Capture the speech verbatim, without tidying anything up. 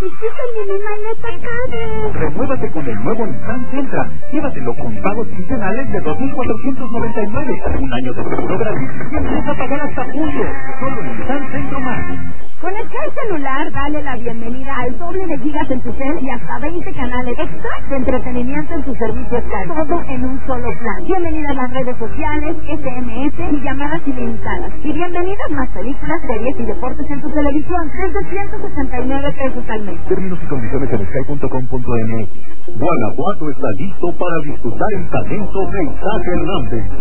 necesito mi maleta cara. Renuévate con el nuevo Nissan Sentra. Llévatelo con pagos quincenales de dos mil cuatrocientos noventa y nueve. Un año de seguro gratis y empieza a pagar hasta julio. Solo en Nissan Centro Más. Con el Sky celular, dale la bienvenida al doble de gigas en tu cel y hasta veinte canales extra de entretenimiento en tu servicio Sky. Todo en un solo plan. Bienvenida a las redes sociales, S M S y llamadas ilimitadas. Y bienvenidas más películas, series y deportes en tu televisión desde ciento sesenta y nueve pesos al mes. Términos y condiciones en sky punto com punto m x. Guanajuato está listo para disfrutar el talento de Isaac Hernández.